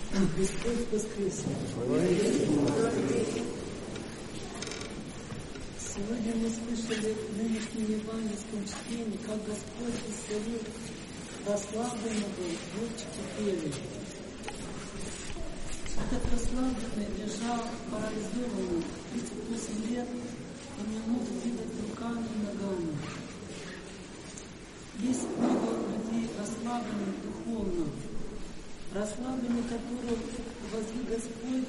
Христос воскресе! Сегодня мы слышали в нынешнем евангельском чтении, как Господь исцелил расслабленного Вовчика Купели. Этот расслабленный лежал парализованный 38 лет, он не мог двигать руками и ногами. Есть много людей расслабленных духовно, расслабленных, которых возле Господь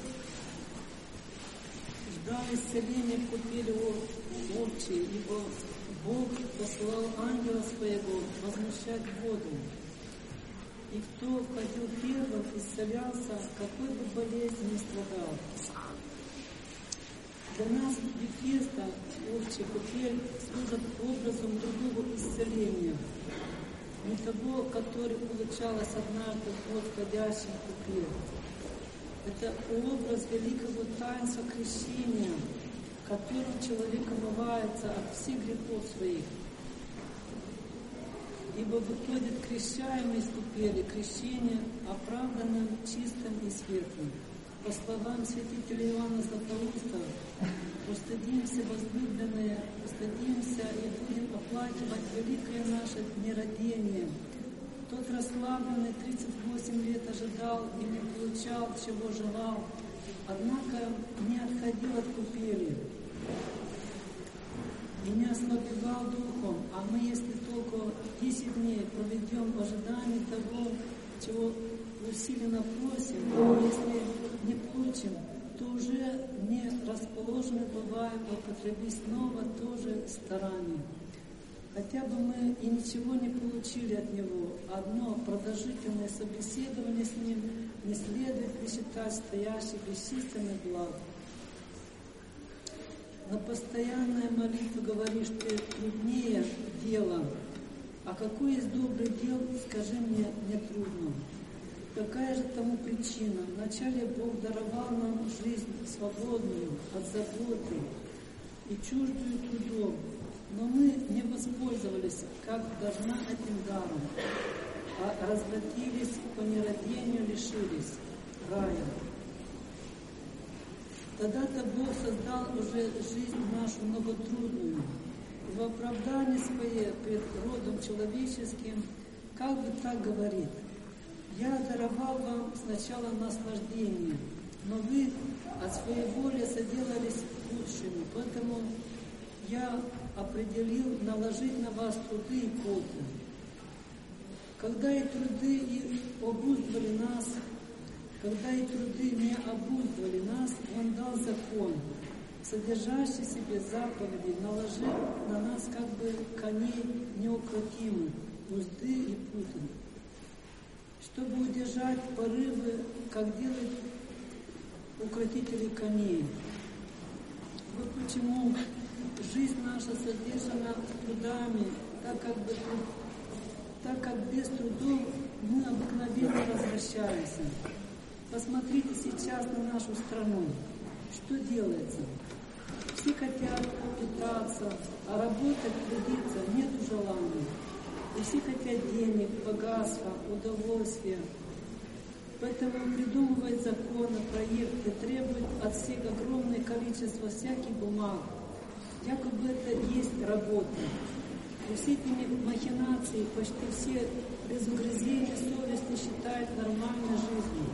ждал исцеления в Купели Вовчей, ибо Бог послал ангела своего возмущать воду. И кто входил первым, исцелялся, какой бы болезнью не страдал. Для нас Вифеста, Овчий Купель, служит образом другого исцеления, не того, который получалось однажды в входящем Купель. Это образ великого таинства крещения, которым человек омывается от всех грехов своих. Ибо выходит крещаемый из Купели, крещение оправданным, чистым и светлым. По словам святителя Иоанна Златоуста, устыдимся, возлюбленные, устыдимся и будем оплакивать великое наше днеродение. Тот расслабленный 38 лет ожидал и не получал, чего желал, однако не отходил от Купели и не ослабевал духом. А мы, если только 10 дней проведем в ожидании того, чего усиленно просим, если не получим, то уже не расположены бываем употребить снова тоже старание. Хотя бы мы и ничего не получили от него, одно продолжительное собеседование с ним не следует ли считать стоящей бесчисленных благ. Но постоянная молитва говорит, что труднее дело. А какой из добрых дел, скажи мне, не трудно? Какая же тому причина? Вначале Бог даровал нам жизнь свободную от заботы и чуждую трудом, но мы не воспользовались, как должна, этим даром, а развратились по нерадению, лишились рая. Тогда-то Бог создал уже жизнь нашу многотрудную, и в оправдании свое пред родом человеческим, как бы так говорит: «Я даровал вам сначала наслаждение, но вы от своей воли соделались худшими, поэтому я определил наложить на вас труды и поты. Когда и труды и обуздывали нас, когда и труды не обуздывали нас, Он дал закон, содержащий в себе заповеди, наложил на нас как бы коней неукротимых, узды и путы, чтобы удержать порывы, как делают укротители коней. Вот почему жизнь наша содержана трудами, так как без трудов мы обыкновенно возвращаемся. Посмотрите сейчас на нашу страну. Что делается? Все хотят питаться, а работать, трудиться нет желания. И все хотят денег, богатства, удовольствия. Поэтому придумывают законы, проекты, требуют от всех огромное количество всяких бумаг. Якобы это есть работа. И все эти махинации почти все без угрызения совести считают нормальной жизнью.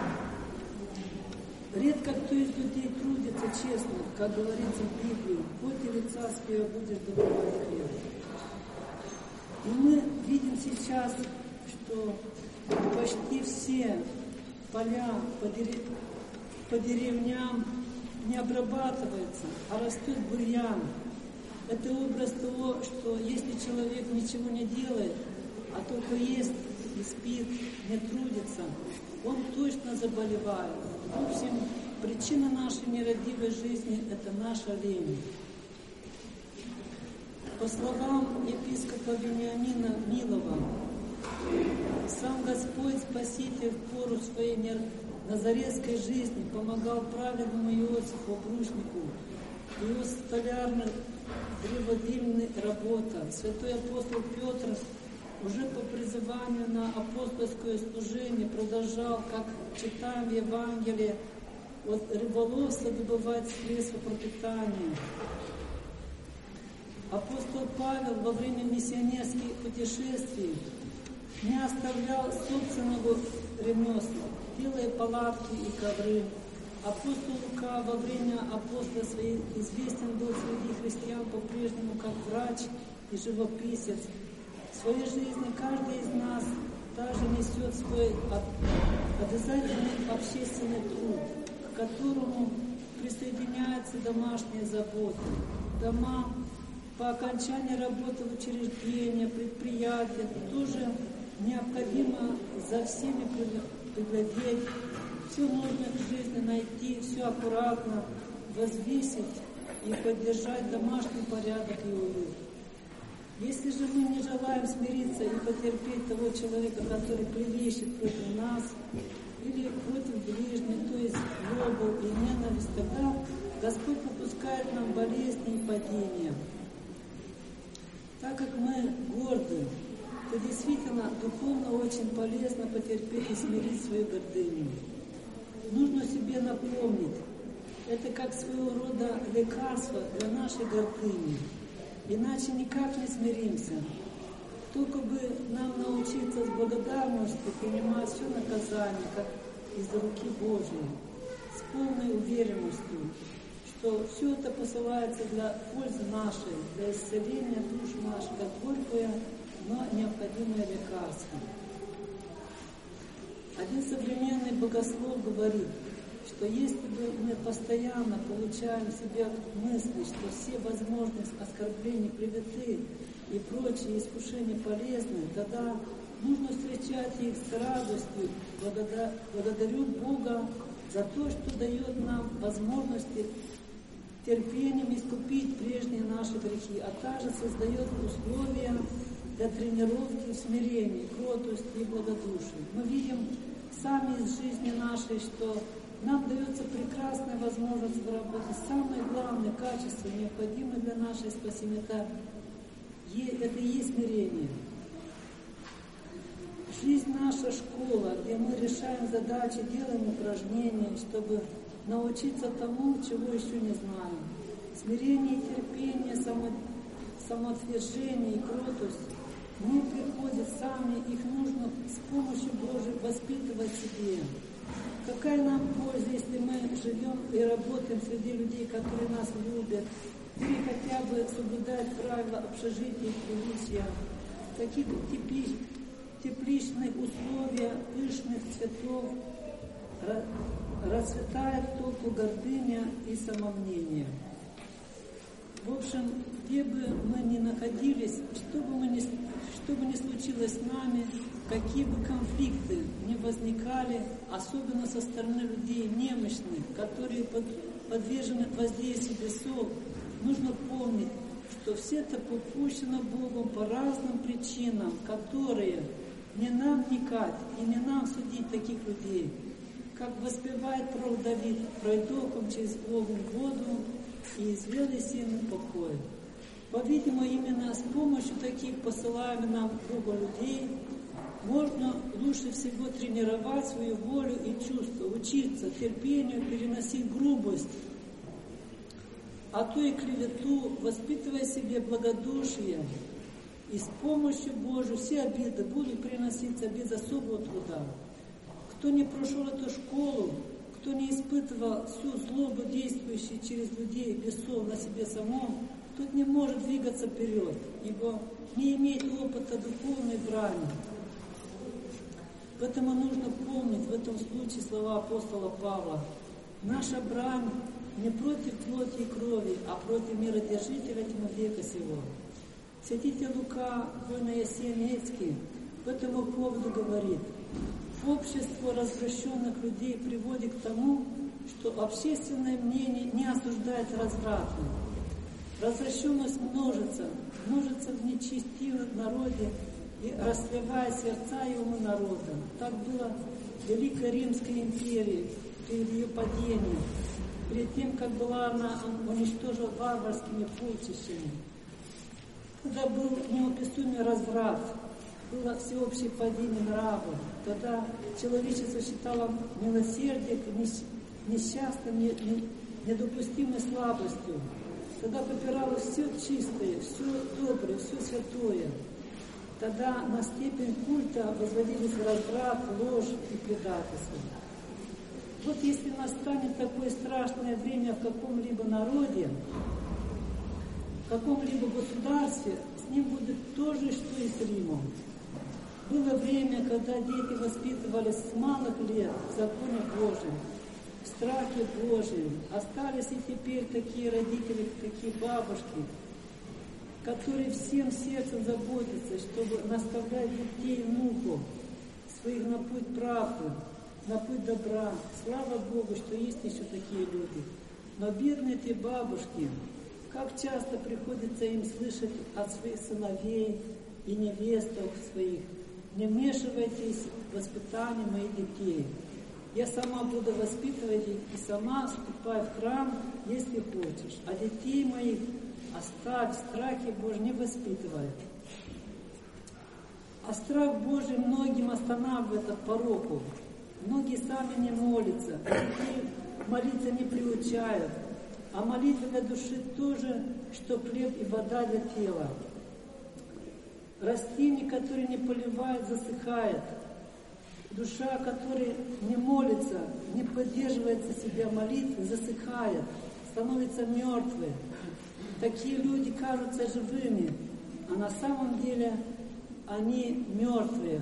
Редко кто из людей трудится честно, как говорится в Библии: в поте лица своего будешь добывать хлеб. И мы видим сейчас, что почти все поля по деревням не обрабатываются, а растет бурьян. Это образ того, что если человек ничего не делает, а только ест и спит, не трудится, он точно заболевает. В общем, причина нашей нерадивой жизни – это наша лень. По словам епископа Вениамина Милова, сам Господь Спаситель в пору своей назаретской жизни помогал праведному Иосифу Брушнику, его столярной древодельной работа. Святой апостол Петр уже по призыванию на апостольское служение продолжал, как читаем в Евангелии, от рыболовства добывать средства пропитания. Апостол Павел во время миссионерских путешествий не оставлял собственного ремесла, делая палатки и ковры. Апостол Лука во время апостола своей известен был среди христиан по-прежнему как врач и живописец. В своей жизни каждый из нас также несет свой обязательный общественный труд, к которому присоединяются домашние заботы. Дома по окончании работы в учреждениях, предприятиях тоже необходимо за всеми приглядеть, все нужно в жизни найти, все аккуратно возвесить и поддержать домашний порядок и уют. Если же мы не желаем смириться и потерпеть того человека, который клевещет против нас или против ближних, то есть злобу и ненависть, тогда Господь попускает нам болезни и падения. Так как мы горды, то действительно духовно очень полезно потерпеть и смирить свою гордыню. Нужно себе напомнить, это как своего рода лекарство для нашей гордыни. Иначе никак не смиримся. Только бы нам научиться с благодарностью принимать все наказание, как из руки Божьей, с полной уверенностью, что все это посылается для пользы нашей, для исцеления душ наших, как горькое, но необходимое лекарство. Один современный богослов говорит, что если бы мы постоянно получаем в себе мысли, что все возможные оскорбления, клеветы и прочие искушения полезны, тогда нужно встречать их с радостью. Благодарю Бога за то, что дает нам возможности терпением искупить прежние наши грехи, а также создает условия для тренировки в смирении, кротости и благодушии. Мы видим сами из жизни нашей, что нам дается прекрасная возможность выработать самое главное качество, необходимое для нашей спасения. Это и есть смирение. Жизнь наша школа, где мы решаем задачи, делаем упражнения, чтобы научиться тому, чего еще не знаем. Смирение и терпение, самоотвержение и кротость не приходят сами, их нужно с помощью Божией воспитывать себе. Какая нам польза, если мы живем и работаем среди людей, которые нас любят, или хотя бы соблюдают правила общежития и приличия, таких тепличных условиях, пышных цветов расцветает только гордыня и самомнение. В общем, где бы мы ни находились, что бы ни случилось с нами, какие бы конфликты ни возникали, особенно со стороны людей немощных, которые подвержены воздействию бесов, нужно помнить, что все это попущено Богом по разным причинам, которые не нам вникать и не нам судить таких людей. Как воспевает пророк Давид, пройдохом через огонь воду и извел сильный покой. По-видимому, именно с помощью таких посылаемых нам Богу людей можно лучше всего тренировать свою волю и чувства, учиться терпению, переносить грубость, а то и клевету, воспитывая себе благодушие. И с помощью Божией все обиды будут приноситься без особого труда. Кто не прошел эту школу, кто не испытывал всю злобу, действующую через людей бесов на себе самом, тот не может двигаться вперед, ибо не имеет опыта духовной брани. Поэтому нужно помнить в этом случае слова апостола Павла. Наша брань не против плоти и крови, а против миродержителя тьмы века сего. Святитель Лука, Воинно-Ясенецкий, по этому поводу говорит: общество развращенных людей приводит к тому, что общественное мнение не осуждает развратно. Развращенность множится в нечестивом народе и расслевая сердца и умы народа. Так было в Великой Римской империи перед ее падением, перед тем, как была она уничтожена варварскими полчищами, когда был неописуемый разврат. было всеобщее падение нравов, когда человечество считало милосердие несчастным, недопустимой слабостью, тогда попирало все чистое, все доброе, все святое. Тогда на степень культа возводились разврат, ложь и предательство. Вот если настанет такое страшное время в каком-либо народе, в каком-либо государстве, с ним будет то же, что и с Римом. Было время, когда дети воспитывались с малых лет в законе Божьем, в страхе Божьем. Остались и теперь такие родители, такие бабушки, которые всем сердцем заботятся, чтобы наставлять детей и внуков своих на путь правды, на путь добра. Слава Богу, что есть еще такие люди. Но бедные те бабушки, как часто приходится им слышать от своих сыновей и невесток своих: не вмешивайтесь в воспитание моих детей. Я сама буду воспитывать их и сама вступаю в храм, если хочешь. А детей моих оставь в страхе Божьем, не воспитывай. А страх Божий многим останавливает от пороку. Многие сами не молятся, детей молиться не приучают. А молитва для души тоже, что хлеб и вода для тела. Растение, которое не поливает, засыхает. Душа, которая не молится, не поддерживается себя молитвой, засыхает, становится мертвой. Такие люди кажутся живыми, а на самом деле они мертвые,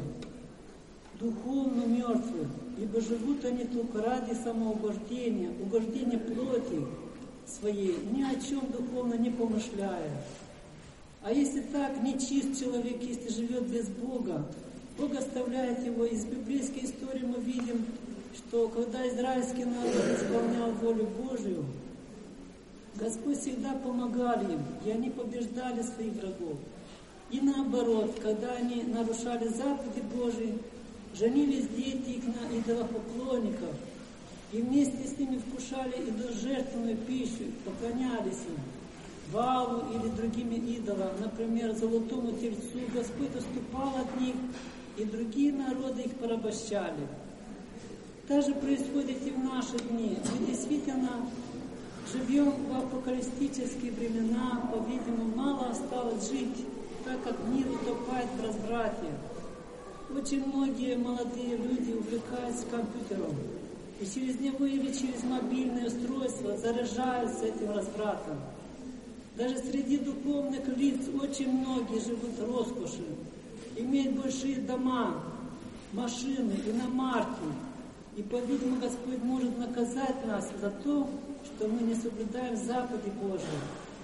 духовно мертвые, ибо живут они только ради самоугождения, угождения плоти своей, ни о чем духовно не помышляя. А если так, нечист человек, если живет без Бога, Бог оставляет его. Из библейской истории мы видим, что когда израильский народ исполнял волю Божию, Господь всегда помогал им, и они побеждали своих врагов. И наоборот, когда они нарушали заповеди Божии, женились дети их на идолопоклонников, и вместе с ними вкушали идоложертвенную пищу, поклонялись им, Ваалу или другими идолам, например, золотому тельцу. Господь уступал от них, и другие народы их порабощали. Также происходит и в наши дни. Мы действительно живем в апокалиптические времена, по-видимому, мало осталось жить, так как мир утопает в разврате. Очень многие молодые люди увлекаются компьютером, и через него или через мобильное устройство заражаются этим развратом. Даже среди духовных лиц очень многие живут в роскоши, имеют большие дома, машины, иномарки. И, по-видимому, Господь может наказать нас за то, что мы не соблюдаем заповеди Божьи.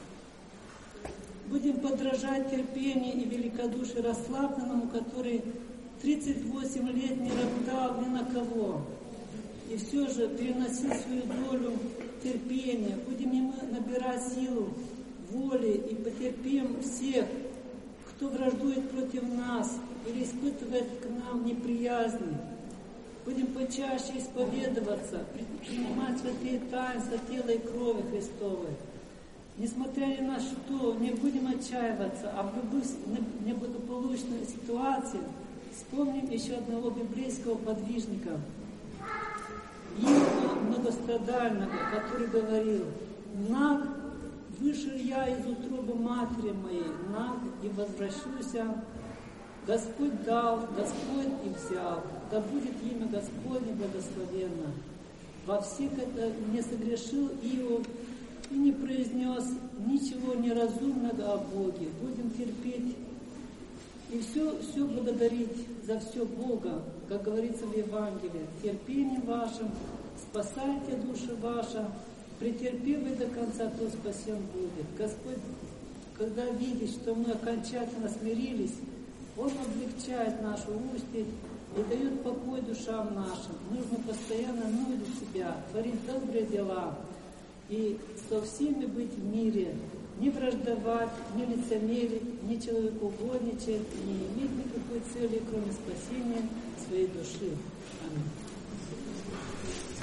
Будем подражать терпению и великодушию расслабленному, который 38 лет не роптал ни на кого, и все же переносил свою долю терпения. Будем ему набирать силу воли и потерпим всех, кто враждует против нас или испытывает к нам неприязни. Будем почаще исповедоваться, принимать святые таинства тела и крови Христовой. Несмотря ни на что, не будем отчаиваться, а в любых неблагополучных ситуациях вспомним еще одного библейского подвижника, Иова Многострадального, который говорил: «Наг вышел я из утробы матери моей, наг и возвращусь. Господь дал, Господь и взял, да будет имя Господне благословенно». Во всех это не согрешил Иов и не произнес ничего неразумного о Боге. Будем терпеть и все благодарить за все Бога, как говорится в Евангелии: терпением вашим спасайте души ваши, претерпевый до конца, то спасен будет. Господь, когда видит, что мы окончательно смирились, Он облегчает нашу устить и дает покой душам нашим. Нужно постоянно нудить себя, творить добрые дела и со всеми быть в мире, не враждовать, не лицемерить, не человекоугодничать, не иметь никакой цели, кроме спасения своей души. Аминь.